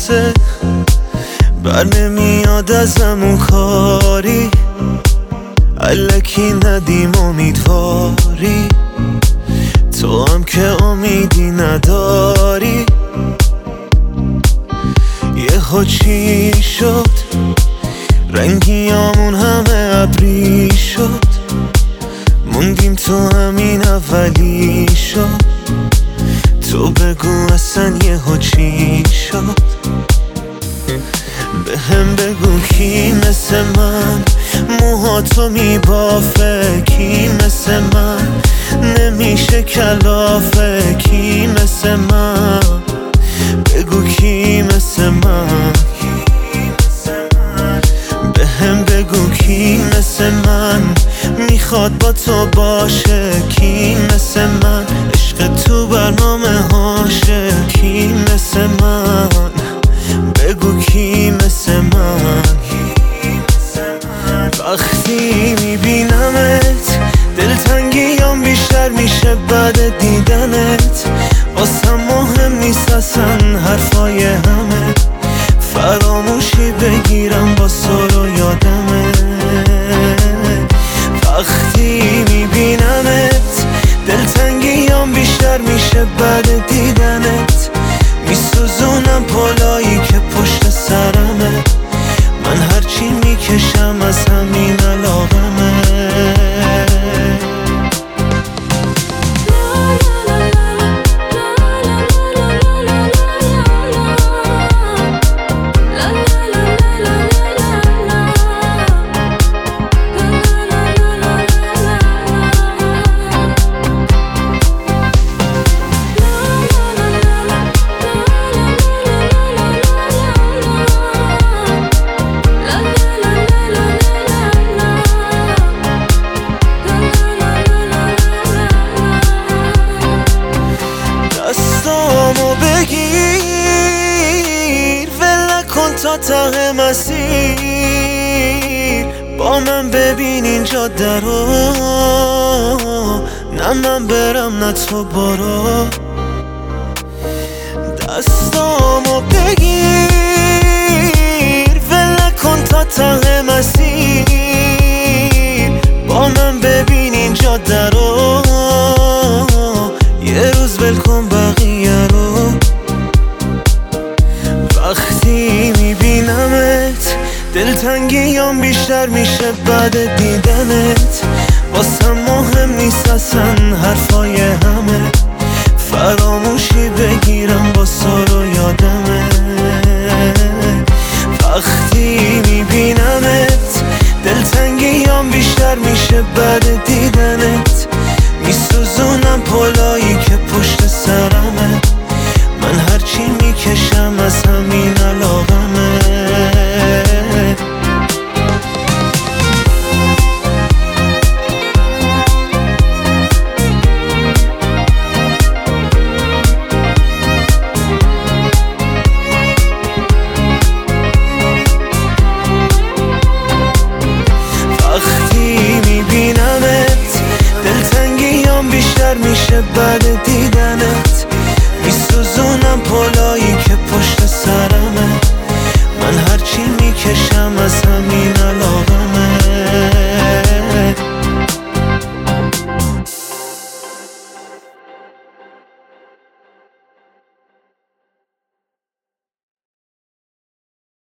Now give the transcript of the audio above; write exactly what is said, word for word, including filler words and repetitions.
واسه بر نمیاد ازم اون کاری، الکی ندیم امیدواری، تو هم که امیدی نداری. یهو چی شد رنگیامون همه ابری شد، موندیم تو همین اولی شد. تو بگو اصلا یهو چی شد، به هم بگو کی مثل من موهاتو میبافه، کی مثل من نمیشه کلافه، کی مثل من بگو کی مثل من، به هم بگو کی مثل من میخواد با تو باشه، کی مثل من عشق تو برنامه هاشه، کی مثل من بگو کی مثل من. وقتی میبینمت دلتنگیام بیشتر میشه بعد دیدنت، واسم مهم نیست اصلا حرفای همه، فراموشی بگیرم با سر و یادمه. وقتی میبینمت دلتنگیام بیشتر میشه بعد دیدنت، میسوزونم پلایی که پشت سرمه، من هرچی میکشم از همین علاقمه. دستامو بگیر ول نکن تا ته مسیر، با من ببین اینجا درو، نه من برم نه تو برو. دستامو بگیر ول نکن تا ته مسیر، با من ببین اینجا درو، یه روز ول کن بقیه رو. وقتی میبینمت دلتنگیام بیشتر میشه بعد دیدنت، واسم مهم نیست اصلا حرفای همه، فراموشی بگیرم با سر و یادمه. وقتی میبینمت دلتنگیام بیشتر میشه بعد دیدنت، میسوزونم پلایی که پشت سرمه، من هرچی میکشم از همین علاقمه. وقتی میبینمت دلتنگیام بیشتر میشه بعد دیدنت، میسوزونم پلایی که پشت سرمه، من هرچی میکشم از